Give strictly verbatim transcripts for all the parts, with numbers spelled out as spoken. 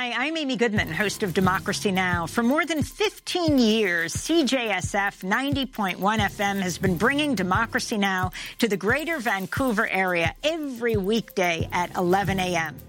Hi, I'm Amy Goodman, host of Democracy Now! For more than fifteen years, C J S F ninety point one F M has been bringing Democracy Now! To the greater Vancouver area every weekday at eleven a m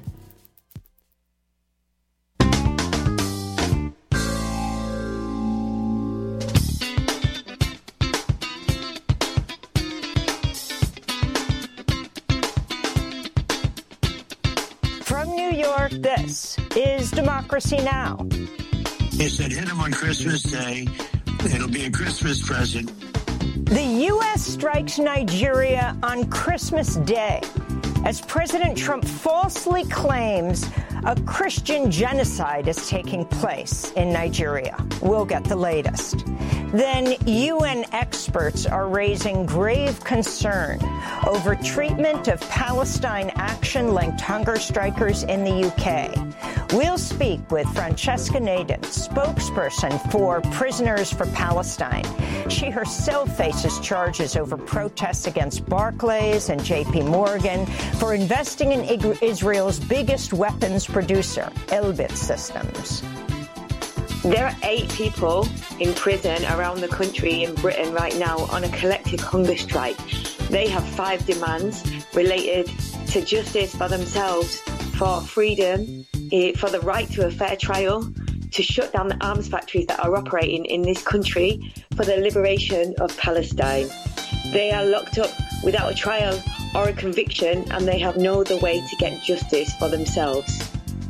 From New York, this is Democracy Now! He said, hit him on Christmas Day. It'll be a Christmas present. The U S strikes Nigeria on Christmas Day as President Trump falsely claims a Christian genocide is taking place in Nigeria. We'll get the latest. Then U N experts are raising grave concern over treatment of Palestine Action-linked hunger strikers in the U K. We'll speak with Francesca Nadin, spokesperson for Prisoners for Palestine. She herself faces charges over protests against Barclays and J P Morgan for investing in Israel's biggest weapons producer, Elbit Systems. There are eight people in prison around the country in Britain right now on a collective hunger strike. They have five demands related to justice for themselves, for freedom, for the right to a fair trial, to shut down the arms factories that are operating in this country, for the liberation of Palestine. They are locked up without a trial or a conviction, and they have no other way to get justice for themselves.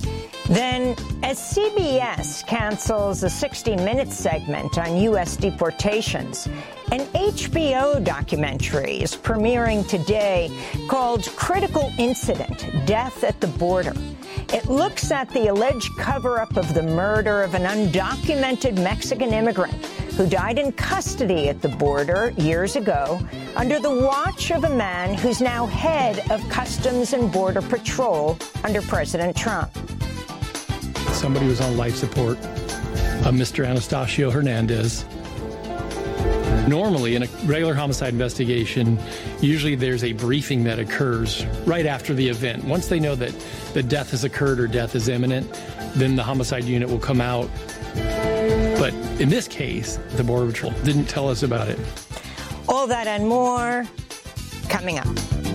Then, as C B S cancels a sixty minute segment on U S deportations, an H B O documentary is premiering today called Critical Incident: Death at the Border. It looks at the alleged cover-up of the murder of an undocumented Mexican immigrant who died in custody at the border years ago under the watch of a man who's now head of Customs and Border Patrol under President Trump. Somebody was on life support, uh, Mister Anastasio Hernandez. Normally, in a regular homicide investigation, usually there's a briefing that occurs right after the event. Once they know that the death has occurred or death is imminent, then the homicide unit will come out. But in this case, the Border Patrol didn't tell us about it. All that and more coming up.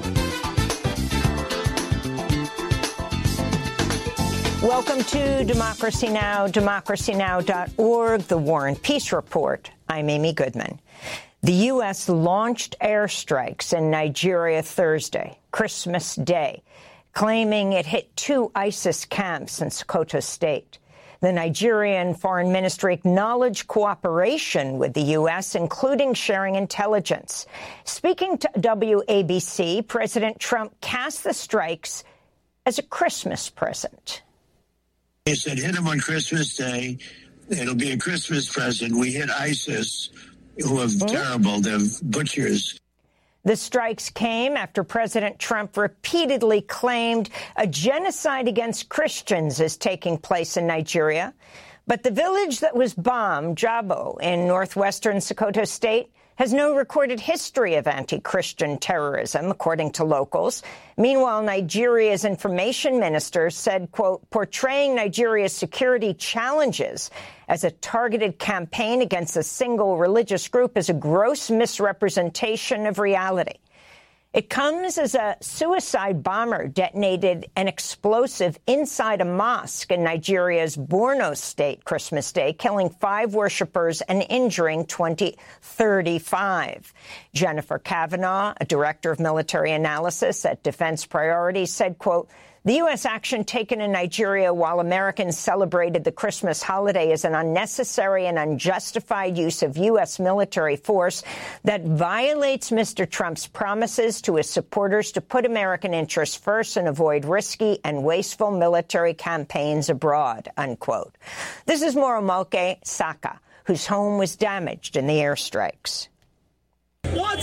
Welcome to Democracy Now!, democracy now dot org, the War and Peace Report. I'm Amy Goodman. The U S launched airstrikes in Nigeria Thursday, Christmas Day, claiming it hit two ISIS camps in Sokoto State. The Nigerian Foreign Ministry acknowledged cooperation with the U S, including sharing intelligence. Speaking to W A B C, President Trump cast the strikes as a Christmas present. He said, hit him on Christmas Day. It'll be a Christmas present. We hit ISIS, who are oh. terrible. They're butchers. The strikes came after President Trump repeatedly claimed a genocide against Christians is taking place in Nigeria. But the village that was bombed, Jabo, in northwestern Sokoto State, has no recorded history of anti-Christian terrorism, according to locals. Meanwhile, Nigeria's information minister said, quote, portraying Nigeria's security challenges as a targeted campaign against a single religious group is a gross misrepresentation of reality. It comes as a suicide bomber detonated an explosive inside a mosque in Nigeria's Borno state Christmas Day, killing five worshippers and injuring twenty, thirty-five. Jennifer Kavanaugh, a director of military analysis at Defense Priorities, said, quote, the U S action taken in Nigeria while Americans celebrated the Christmas holiday is an unnecessary and unjustified use of U S military force that violates Mister Trump's promises to his supporters to put American interests first and avoid risky and wasteful military campaigns abroad, unquote. This is Moromoke Saka, whose home was damaged in the airstrikes. I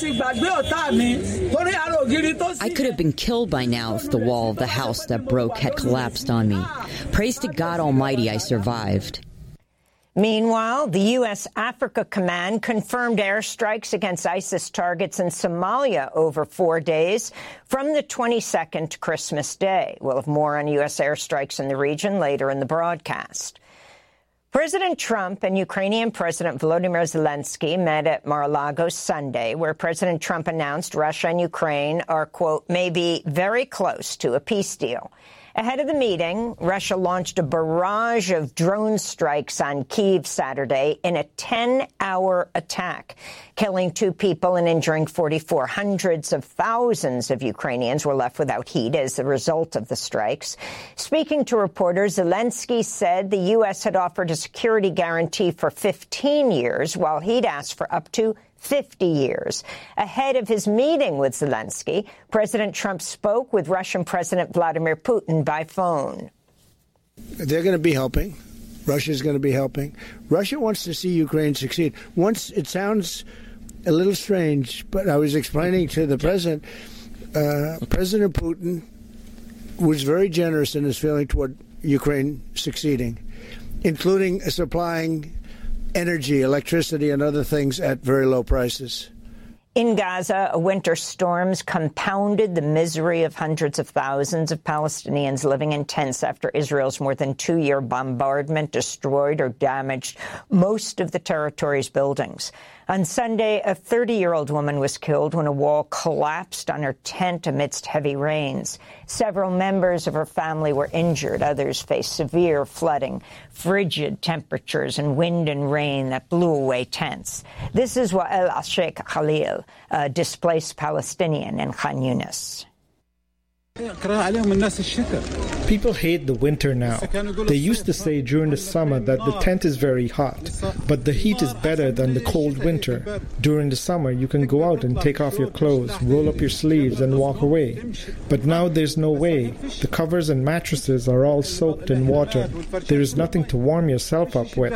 could have been killed by now if the wall of the house that broke had collapsed on me. Praise to God Almighty I survived. Meanwhile, the U S. Africa Command confirmed airstrikes against ISIS targets in Somalia over four days from the twenty-second to Christmas Day. We'll have more on U S airstrikes in the region later in the broadcast. President Trump and Ukrainian President Volodymyr Zelensky met at Mar-a-Lago Sunday, where President Trump announced Russia and Ukraine are, quote, maybe very close to a peace deal. Ahead of the meeting, Russia launched a barrage of drone strikes on Kyiv Saturday in a ten-hour attack, killing two people and injuring forty-four. Hundreds of thousands of Ukrainians were left without heat as a result of the strikes. Speaking to reporters, Zelensky said the U S had offered a security guarantee for fifteen years, while he'd asked for up to fifty years. Ahead of his meeting with Zelensky, President Trump spoke with Russian President Vladimir Putin by phone. They're going to be helping. Russia's going to be helping. Russia wants to see Ukraine succeed. Once it sounds a little strange, but I was explaining to the president, uh, President Putin was very generous in his feeling toward Ukraine succeeding, including supplying energy, electricity, and other things at very low prices. In Gaza, winter storms compounded the misery of hundreds of thousands of Palestinians living in tents after Israel's more than two-year bombardment destroyed or damaged most of the territory's buildings. On Sunday, a thirty-year-old woman was killed when a wall collapsed on her tent amidst heavy rains. Several members of her family were injured. Others faced severe flooding, frigid temperatures, and wind and rain that blew away tents. This is Wael al-Sheikh Khalil, a displaced Palestinian in Khan Yunis. People hate the winter now. They used to say during the summer that the tent is very hot, but the heat is better than the cold winter. During the summer, you can go out and take off your clothes, roll up your sleeves, and walk away. But now there's no way. The covers and mattresses are all soaked in water. There is nothing to warm yourself up with.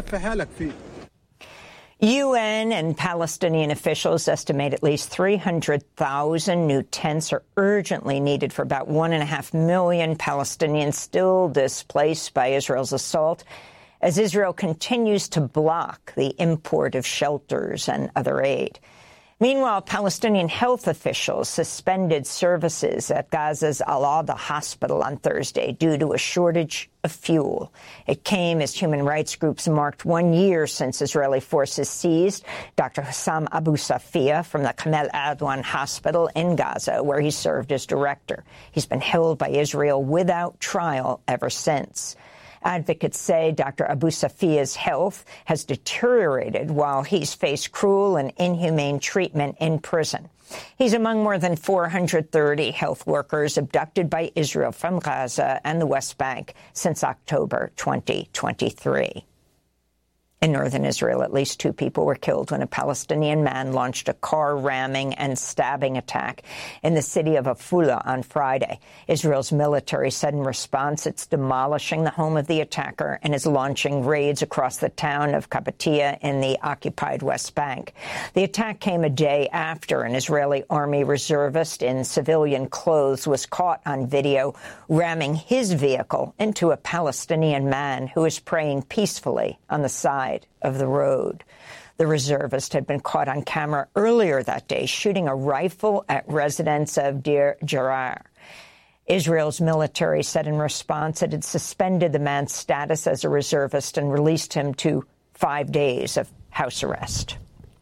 U N and Palestinian officials estimate at least three hundred thousand new tents are urgently needed for about one and a half million Palestinians still displaced by Israel's assault, as Israel continues to block the import of shelters and other aid. Meanwhile, Palestinian health officials suspended services at Gaza's Al-Adha hospital on Thursday due to a shortage of fuel. It came as human rights groups marked one year since Israeli forces seized Doctor Hussam Abu Safia from the Kamel Adwan Hospital in Gaza, where he served as director. He's been held by Israel without trial ever since. Advocates say Doctor Abu Safia's health has deteriorated while he's faced cruel and inhumane treatment in prison. He's among more than four hundred thirty health workers abducted by Israel from Gaza and the West Bank since October twenty twenty-three. In northern Israel, at least two people were killed when a Palestinian man launched a car-ramming and stabbing attack in the city of Afula on Friday. Israel's military said in response it's demolishing the home of the attacker and is launching raids across the town of Kabatia in the occupied West Bank. The attack came a day after an Israeli army reservist in civilian clothes was caught on video ramming his vehicle into a Palestinian man who was praying peacefully on the side of the road. The reservist had been caught on camera earlier that day shooting a rifle at residents of Deir Jarar. Israel's military said in response it had suspended the man's status as a reservist and released him to five days of house arrest.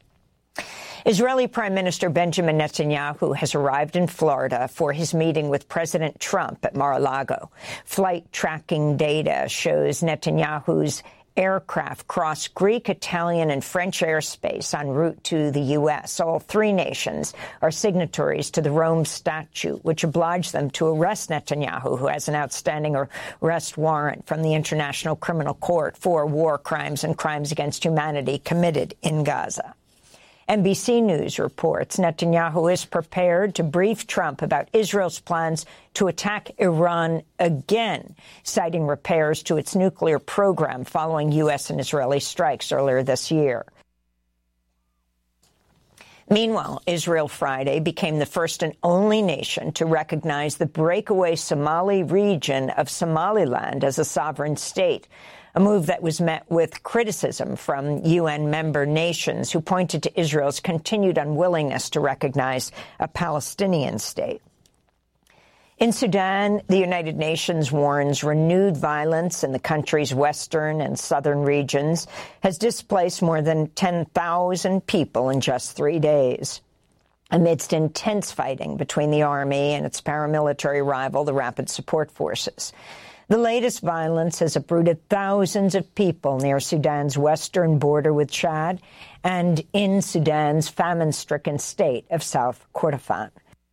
Israeli Prime Minister Benjamin Netanyahu has arrived in Florida for his meeting with President Trump at Mar-a-Lago. Flight tracking data shows Netanyahu's aircraft crossed Greek, Italian, and French airspace en route to the U S. All three nations are signatories to the Rome Statute, which obliged them to arrest Netanyahu, who has an outstanding arrest warrant from the International Criminal Court for war crimes and crimes against humanity committed in Gaza. N B C News reports Netanyahu is prepared to brief Trump about Israel's plans to attack Iran again, citing repairs to its nuclear program following U S and Israeli strikes earlier this year. Meanwhile, Israel Friday became the first and only nation to recognize the breakaway Somali region of Somaliland as a sovereign state, a move that was met with criticism from U N member nations who pointed to Israel's continued unwillingness to recognize a Palestinian state. In Sudan, the United Nations warns renewed violence in the country's western and southern regions has displaced more than ten thousand people in just three days. Amidst intense fighting between the army and its paramilitary rival, the Rapid Support Forces. The latest violence has uprooted thousands of people near Sudan's western border with Chad and in Sudan's famine-stricken state of South Kordofan.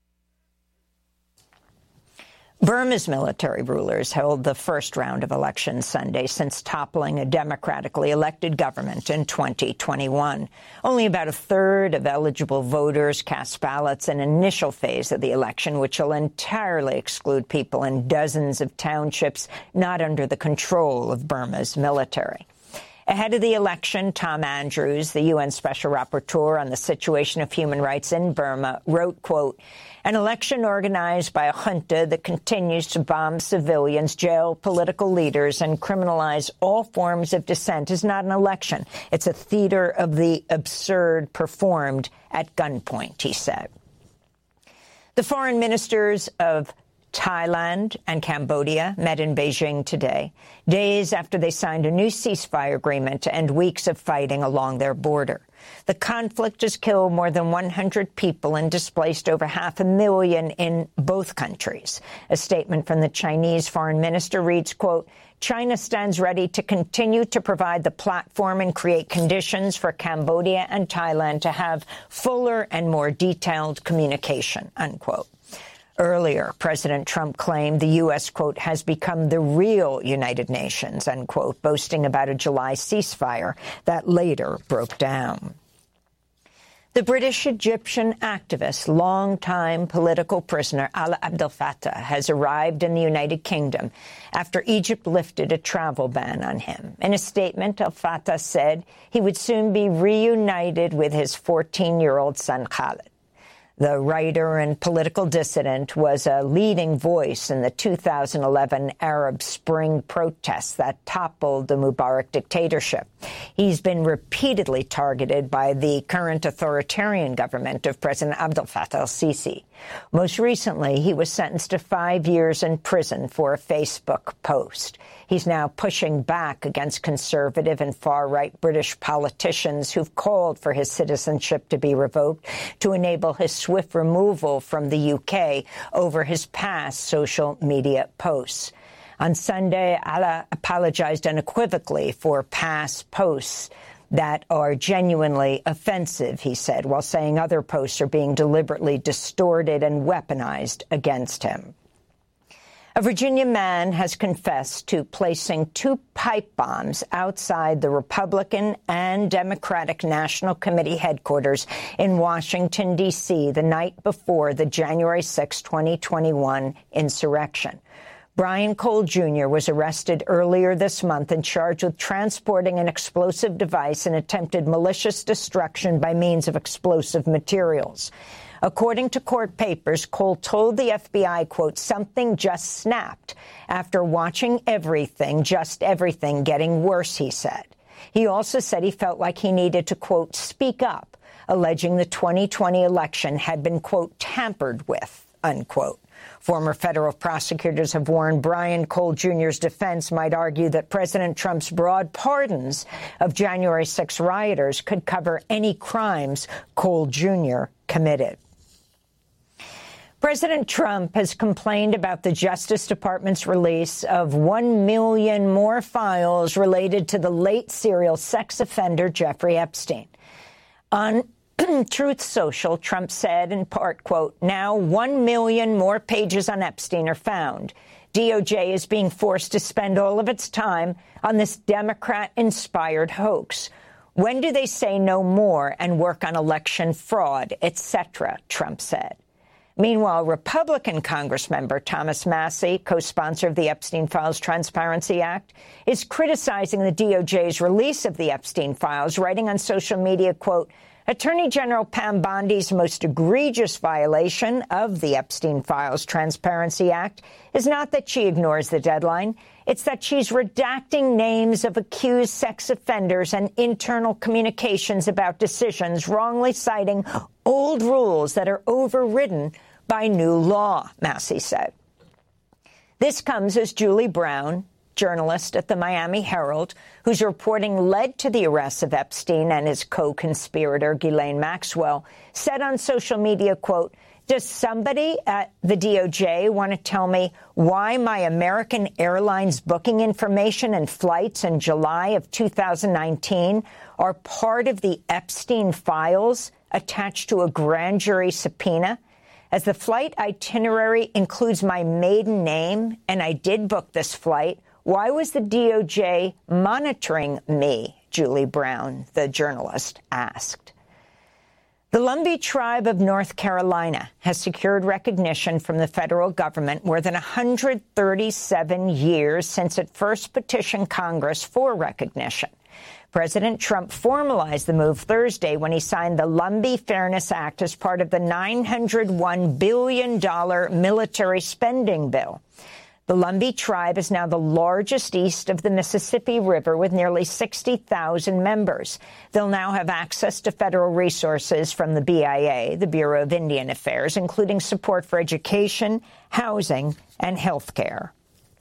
Burma's military rulers held the first round of elections Sunday since toppling a democratically elected government in twenty twenty-one. Only about a third of eligible voters cast ballots in an initial phase of the election, which will entirely exclude people in dozens of townships not under the control of Burma's military. Ahead of the election, Tom Andrews, the U N Special Rapporteur on the situation of human rights in Burma, wrote, quote, "An election organized by a junta that continues to bomb civilians, jail political leaders, and criminalize all forms of dissent is not an election. It's a theater of the absurd performed at gunpoint," he said. The foreign ministers of Thailand and Cambodia met in Beijing today, days after they signed a new ceasefire agreement to end weeks of fighting along their border. The conflict has killed more than one hundred people and displaced over half a million in both countries. A statement from the Chinese foreign minister reads, quote, "China stands ready to continue to provide the platform and create conditions for Cambodia and Thailand to have fuller and more detailed communication," unquote. Earlier, President Trump claimed the U S, quote, "has become the real United Nations," unquote, boasting about a July ceasefire that later broke down. The British-Egyptian activist, longtime political prisoner Alaa Abdel Fattah has arrived in the United Kingdom after Egypt lifted a travel ban on him. In a statement, al-Fattah said he would soon be reunited with his fourteen-year-old son Khaled. The writer and political dissident was a leading voice in the two thousand eleven Arab Spring protests that toppled the Mubarak dictatorship. He's been repeatedly targeted by the current authoritarian government of President Abdel Fattah al-Sisi. Most recently, he was sentenced to five years in prison for a Facebook post. He's now pushing back against conservative and far-right British politicians who've called for his citizenship to be revoked to enable his swift removal from the U K over his past social media posts. On Sunday, Alaa apologized unequivocally for past posts that are genuinely offensive, he said, while saying other posts are being deliberately distorted and weaponized against him. A Virginia man has confessed to placing two pipe bombs outside the Republican and Democratic National Committee headquarters in Washington, D C the night before the January sixth, twenty twenty-one insurrection. Brian Cole Junior was arrested earlier this month and charged with transporting an explosive device and attempted malicious destruction by means of explosive materials. According to court papers, Cole told the F B I, quote, "something just snapped after watching everything, just everything getting worse," he said. He also said he felt like he needed to, quote, "speak up," alleging the twenty twenty election had been, quote, "tampered with," unquote. Former federal prosecutors have warned Brian Cole Junior's defense might argue that President Trump's broad pardons of January sixth rioters could cover any crimes Cole Junior committed. President Trump has complained about the Justice Department's release of one million more files related to the late serial sex offender Jeffrey Epstein. On Truth Social, Trump said in part, quote, "Now one million more pages on Epstein are found. D O J is being forced to spend all of its time on this Democrat-inspired hoax. When do they say no more and work on election fraud, et cetera, Trump said. Meanwhile, Republican Congressmember Thomas Massie, co-sponsor of the Epstein Files Transparency Act, is criticizing the D O J's release of the Epstein files, writing on social media, quote, Attorney General Pam Bondi's most egregious violation of the Epstein Files Transparency Act is not that she ignores the deadline. It's that she's redacting names of accused sex offenders and internal communications about decisions, wrongly citing old rules that are overridden by new law, Massey said. This comes as Julie Brown, journalist at the Miami Herald, whose reporting led to the arrests of Epstein and his co-conspirator, Ghislaine Maxwell, said on social media, quote, "Does somebody at the D O J want to tell me why my American Airlines booking information and flights in July of two thousand nineteen are part of the Epstein files attached to a grand jury subpoena? As the flight itinerary includes my maiden name, and I did book this flight, why was the D O J monitoring me?" Julie Brown, the journalist, asked. The Lumbee tribe of North Carolina has secured recognition from the federal government more than one hundred thirty-seven years since it first petitioned Congress for recognition. President Trump formalized the move Thursday when he signed the Lumbee Fairness Act as part of the nine hundred one billion dollars military spending bill. The Lumbee tribe is now the largest east of the Mississippi River with nearly sixty thousand members. They'll now have access to federal resources from the B I A, the Bureau of Indian Affairs, including support for education, housing, and health care.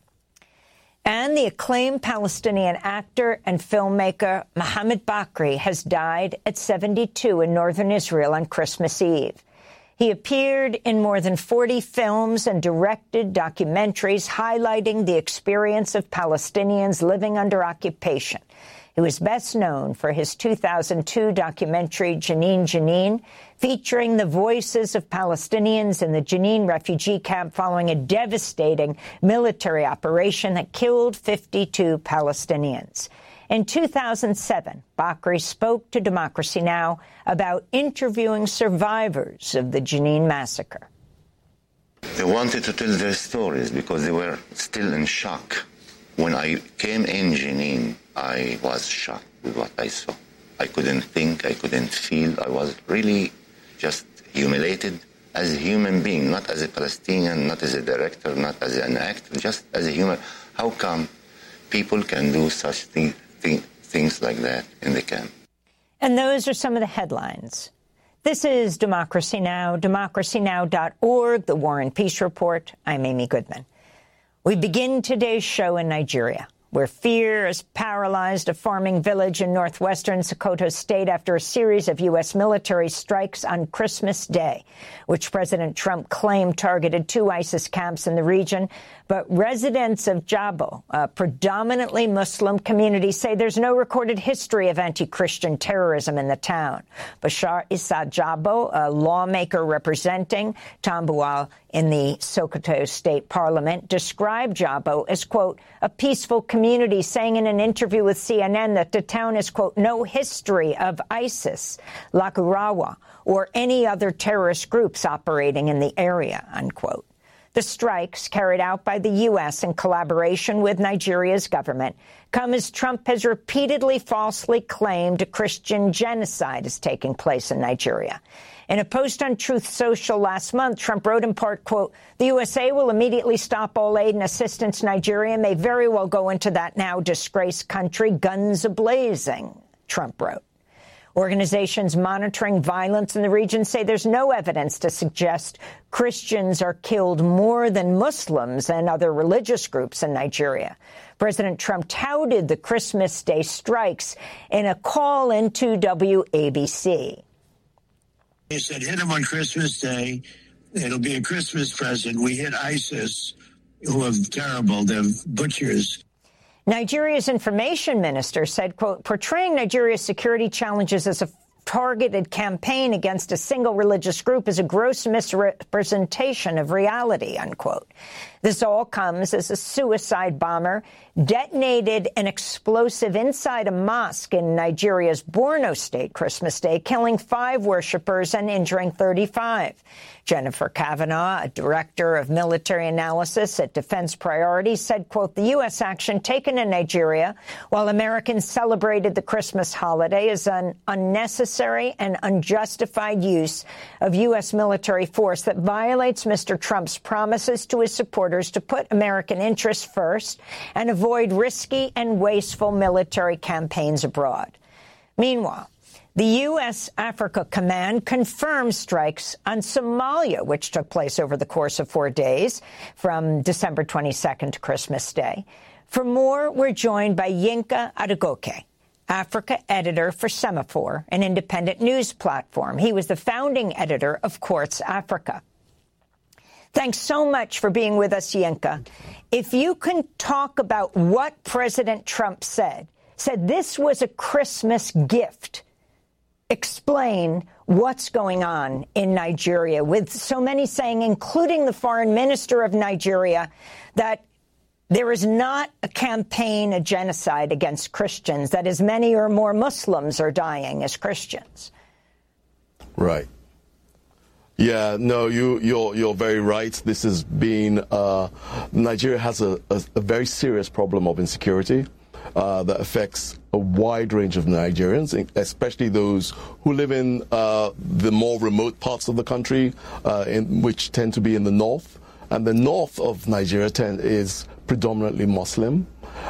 And the acclaimed Palestinian actor and filmmaker Mohammed Bakri has died at seventy-two in northern Israel on Christmas Eve. He appeared in more than forty films and directed documentaries highlighting the experience of Palestinians living under occupation. He was best known for his two thousand two documentary Jenin Jenin, featuring the voices of Palestinians in the Jenin refugee camp following a devastating military operation that killed fifty-two Palestinians. In two thousand seven, Bakri spoke to Democracy Now! About interviewing survivors of the Jenin massacre. They wanted to tell their stories because they were still in shock. When I came in Jenin, I was shocked with what I saw. I couldn't think, I couldn't feel. I was really just humiliated as a human being, not as a Palestinian, not as a director, not as an actor, just as a human. How come people can do such thing, thing, things like that in the camp? And those are some of the headlines. This is Democracy Now!, democracy now dot org, the War and Peace Report. I'm Amy Goodman. We begin today's show in Nigeria, where fear has paralyzed a farming village in northwestern Sokoto State after a series of U S military strikes on Christmas Day, which President Trump claimed targeted two ISIS camps in the region. But residents of Jabo, a predominantly Muslim community, say there's no recorded history of anti-Christian terrorism in the town. Bashar Issa Jabo, a lawmaker representing Tambuwal in the Sokoto State Parliament, described Jabo as, quote, a peaceful community, saying in an interview with C N N that the town has, quote, no history of ISIS, Lakurawa, or any other terrorist groups operating in the area, unquote. The strikes, carried out by the U S in collaboration with Nigeria's government, come as Trump has repeatedly falsely claimed a Christian genocide is taking place in Nigeria. In a post on Truth Social last month, Trump wrote in part, quote, the U S A will immediately stop all aid and assistance. Nigeria may very well go into that now disgraced country, guns a-blazing, Trump wrote. Organizations monitoring violence in the region say there's no evidence to suggest Christians are killed more than Muslims and other religious groups in Nigeria. President Trump touted the Christmas Day strikes in a call into W A B C. He said, hit them on Christmas Day. It'll be a Christmas present. We hit ISIS, who are terrible. They're butchers. Nigeria's information minister said, quote, portraying Nigeria's security challenges as a targeted campaign against a single religious group is a gross misrepresentation of reality, unquote. This all comes as a suicide bomber detonated an explosive inside a mosque in Nigeria's Borno state Christmas Day, killing five worshippers and injuring thirty-five. Jennifer Kavanaugh, a director of military analysis at Defense Priorities, said, quote, the U S action taken in Nigeria while Americans celebrated the Christmas holiday is an unnecessary unnecessary and unjustified use of U S military force that violates Mister Trump's promises to his supporters to put American interests first and avoid risky and wasteful military campaigns abroad. Meanwhile, the U S Africa Command confirmed strikes on Somalia, which took place over the course of four days, from December twenty-second to Christmas Day. For more, we're joined by Yinka Adegoke, Africa editor for Semaphore, an independent news platform. He was the founding editor of Quartz Africa. Thanks so much for being with us, Yinka. If you can talk about what President Trump said, said this was a Christmas gift. Explain what's going on in Nigeria, with so many saying, including the foreign minister of Nigeria, that there is not a campaign, a genocide against Christians, that as many or more Muslims are dying as Christians. Right. Yeah, no, you, you're you're very right. This has been, uh, Nigeria has a, a, a very serious problem of insecurity. Uh, that affects a wide range of Nigerians, especially those who live in uh, the more remote parts of the country, uh, in, which tend to be in the north. And the north of Nigeria tend, is predominantly Muslim.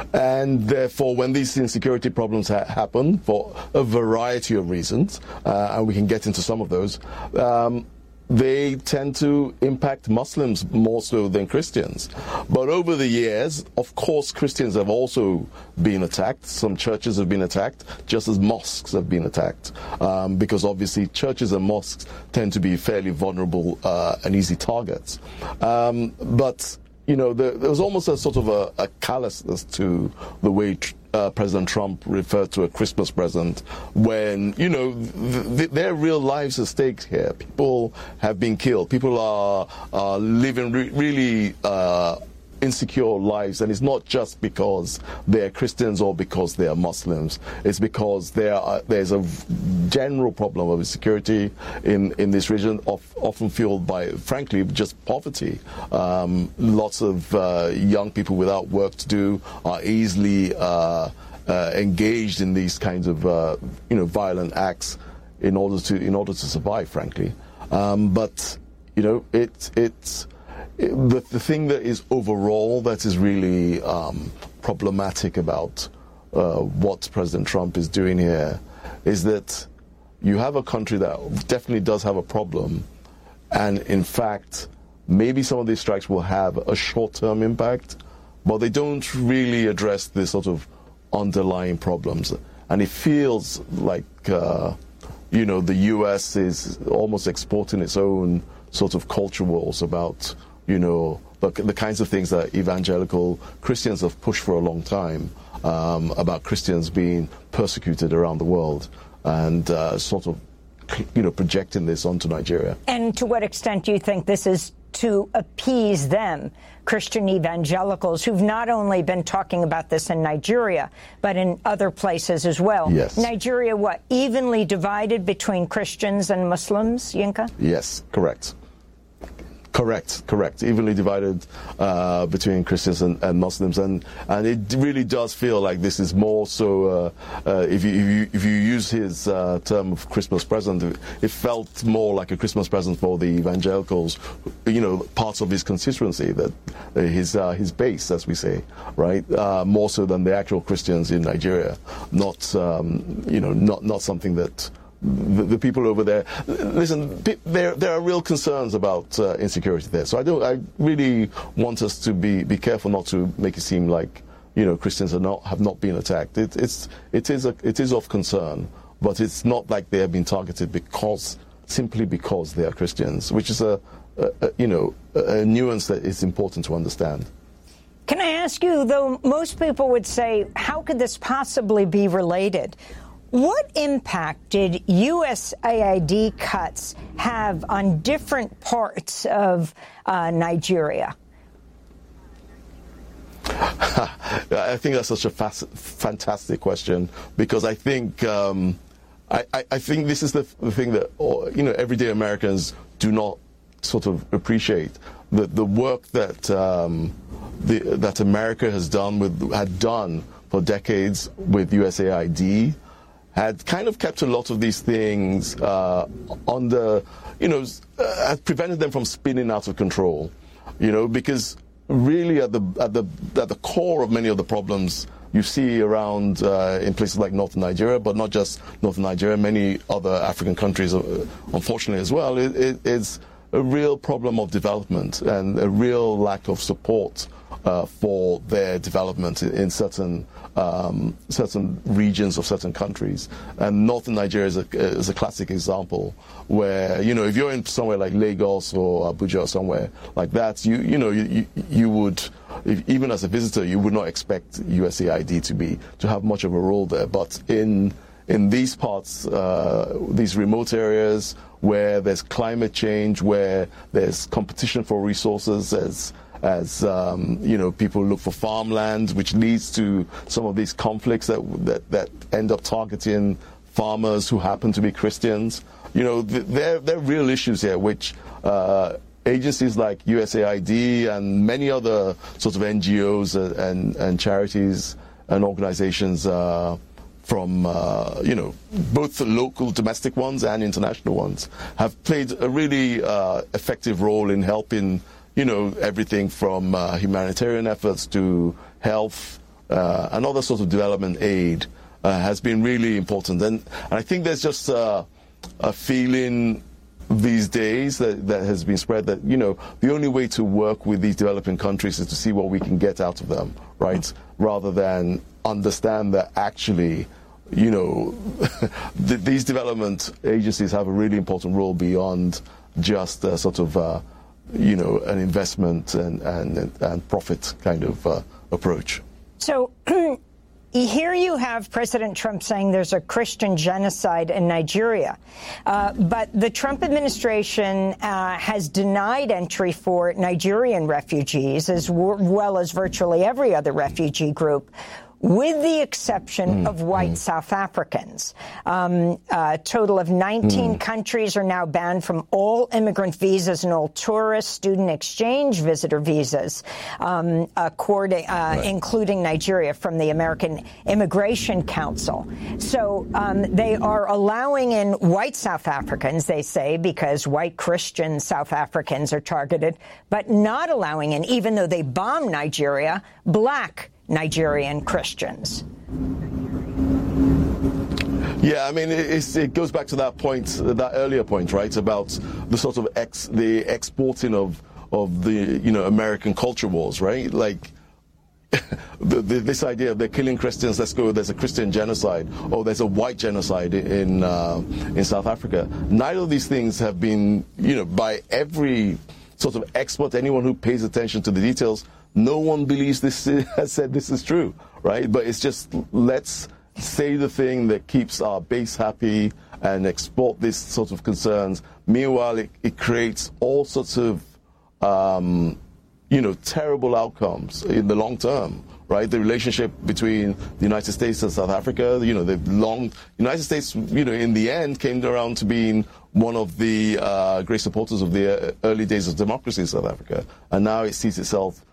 And therefore, when these insecurity problems ha happen for a variety of reasons, uh, and we can get into some of those, um, they tend to impact Muslims more so than Christians. But over the years, of course, Christians have also been attacked. Some churches have been attacked, just as mosques have been attacked. Um, because obviously churches and mosques tend to be fairly vulnerable uh, and easy targets. Um, but, you know, there, there was almost a sort of a, a callousness to the way tr Uh, President Trump referred to a Christmas present when, you know, th th their real lives are at stake here. People have been killed. People are, are living re really uh, insecure lives, and it's not just because they're Christians or because they are Muslims. It's because there are, there's a general problem of insecurity in, in this region, of, often fueled by, frankly, just poverty. Um, lots of uh, young people without work to do are easily uh, uh, engaged in these kinds of uh, you know, violent acts in order to in order to survive, frankly. Um, but you know, it it's. The, the thing that is overall that is really um, problematic about uh, what President Trump is doing here is that you have a country that definitely does have a problem, and in fact, maybe some of these strikes will have a short-term impact, but they don't really address the sort of underlying problems. And it feels like, uh, you know, the U S is almost exporting its own sort of culture wars about, you know, the, the kinds of things that evangelical Christians have pushed for a long time, um, about Christians being persecuted around the world, and uh, sort of, you know, projecting this onto Nigeria. And to what extent do you think this is to appease them, Christian evangelicals, who've not only been talking about this in Nigeria, but in other places as well? Yes. Nigeria, what, evenly divided between Christians and Muslims, Yinka? Yes, correct. Correct, correct. Evenly divided uh, between Christians and, and Muslims, and and it really does feel like this is more so. Uh, uh, if you if you if you use his uh, term of Christmas present, it felt more like a Christmas present for the evangelicals, you know, parts of his constituency, that uh, his uh, his base, as we say, right, uh, more so than the actual Christians in Nigeria. Not um, you know, not not something that. The, the people over there, listen, there there are real concerns about uh, insecurity there. So I don't. I really want us to be be careful not to make it seem like, you know, Christians are not have not been attacked. It, it's it is a, it is of concern, but it's not like they have been targeted because simply because they are Christians, which is a, a, a you know a nuance that is important to understand. Can I ask you, though? Most people would say, how could this possibly be related? What impact did U S A I D cuts have on different parts of uh, Nigeria? I think that's such a fantastic question, because I think um, I, I, I think this is the, the thing that you know everyday Americans do not sort of appreciate, the the work that um, the, that America has done with had done for decades with U S A I D. had kind of kept a lot of these things uh, under, you know, uh, had prevented them from spinning out of control, you know, because really at the at the at the core of many of the problems you see around uh, in places like northern Nigeria, but not just northern Nigeria, many other African countries, uh, unfortunately as well, it, it, it's a real problem of development and a real lack of support uh, for their development in, in certain um, certain regions of certain countries. And northern Nigeria is a, is a classic example where, you know, if you're in somewhere like Lagos or Abuja or somewhere like that, you you know, you, you, you would, if, even as a visitor, you would not expect U S A I D to be, to have much of a role there. But in in these parts, uh, these remote areas where there's climate change, where there's competition for resources, as as um, you know, people look for farmland, which leads to some of these conflicts that that, that end up targeting farmers who happen to be Christians. You know, there there are real issues here, which uh, agencies like U S A I D and many other sorts of N G Os and and, and charities and organizations uh, from, uh, you know, both the local domestic ones and international ones have played a really uh, effective role in helping, you know, everything from uh, humanitarian efforts to health uh, and other sorts of development aid uh, has been really important. And, and I think there's just uh, a feeling these days that, that has been spread that, you know, the only way to work with these developing countries is to see what we can get out of them, right? Rather than understand that actually, you know, th- these development agencies have a really important role beyond just a sort of, uh, you know, an investment and, and, and profit kind of uh, approach. So here you have President Trump saying there's a Christian genocide in Nigeria. Uh, but the Trump administration uh, has denied entry for Nigerian refugees, as w- well as virtually every other refugee group, with the exception mm, of white mm. South Africans. Um, a total of nineteen mm. countries are now banned from all immigrant visas and all tourist, student exchange visitor visas, um, according, uh, right. including Nigeria, from the American Immigration Council. So um, they are allowing in white South Africans, they say, because white Christian South Africans are targeted, but not allowing in, even though they bombed Nigeria, black Nigerian Christians. Yeah, I mean, it, it goes back to that point, that earlier point, right, about the sort of ex, the exporting of of the, you know, American culture wars, right? Like the, the, this idea of they're killing Christians. Let's go. There's a Christian genocide, or there's a white genocide in uh, in South Africa. Neither of these things have been, you know, by every sort of expert, anyone who pays attention to the details. No one believes this has said this is true, right? But it's just, let's say the thing that keeps our base happy and export this sort of concerns. Meanwhile, it, it creates all sorts of, um, you know, terrible outcomes in the long term, right? The relationship between the United States and South Africa, you know, the long, United States, you know, in the end came around to being one of the uh, great supporters of the early days of democracy in South Africa. And now it sees itself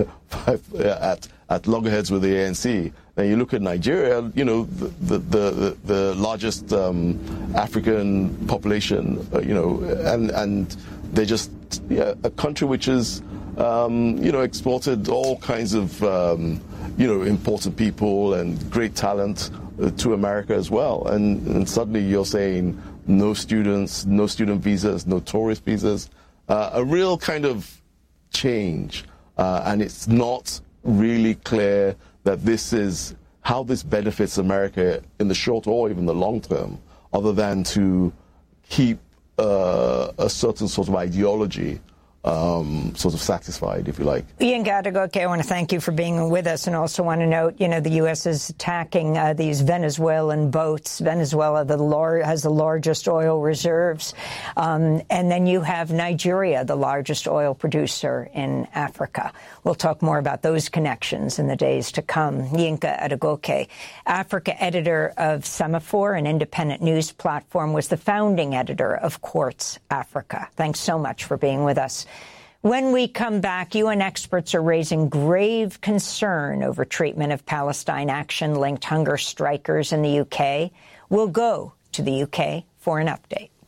at at loggerheads with the A N C. And you look at Nigeria, you know, the the the, the largest um, African population, uh, you know, and and they're just yeah, a country which is, um, you know, exported all kinds of, um, you know, important people and great talent uh, to America as well. And, and suddenly you're saying no students, no student visas, no tourist visas, uh, a real kind of change. Uh, and it's not really clear that this is how this benefits America in the short or even the long term, other than to keep uh, a certain sort of ideology um, sort of satisfied, if you like. Yinka Adegoke, I want to thank you for being with us, and also want to note, you know, the U S is attacking uh, these Venezuelan boats. Venezuela the lar- has the largest oil reserves. Um, and then you have Nigeria, the largest oil producer in Africa. We'll talk more about those connections in the days to come. Yinka Adegoke, Africa editor of Semaphore, an independent news platform, was the founding editor of Quartz Africa. Thanks so much for being with us. When we come back, U N experts are raising grave concern over treatment of Palestine Action-linked hunger strikers in the U K. We'll go to the U K for an update.